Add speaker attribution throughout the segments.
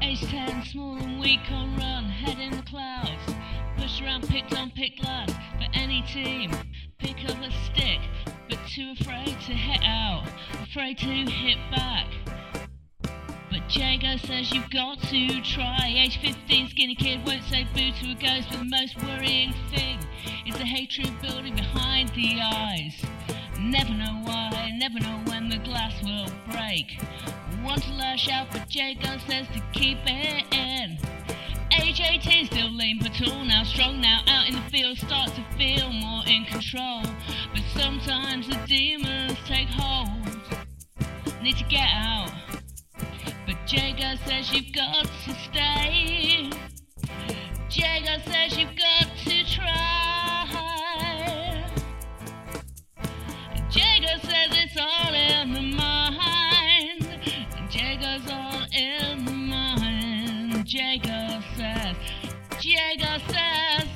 Speaker 1: Age 10, small and weak on run, head in the clouds. Pushed around, picked on, picked last for any team. Pick up a stick, but too afraid to hit out, afraid to hit back. But Jago says you've got to try. Age 15, skinny kid won't say boo to a ghost. But the most worrying thing is the hatred building behind the eyes. Never know why, never know when the glass will break. Want to lash out, but Jago says to keep it in. Age 18, still lean but tall, now strong, now out in the field, start to feel more in control. But sometimes the demons take hold, need to get out. But Jago says you've got to stay. Jago says you've got to try. Jago says it's all in the mind. Jago's all in the mind. Jago says. Jago says.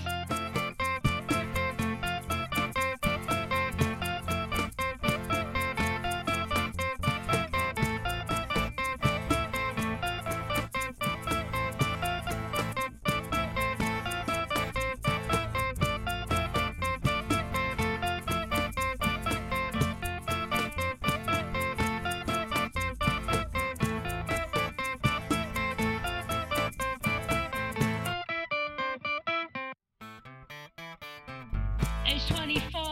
Speaker 1: Age 25,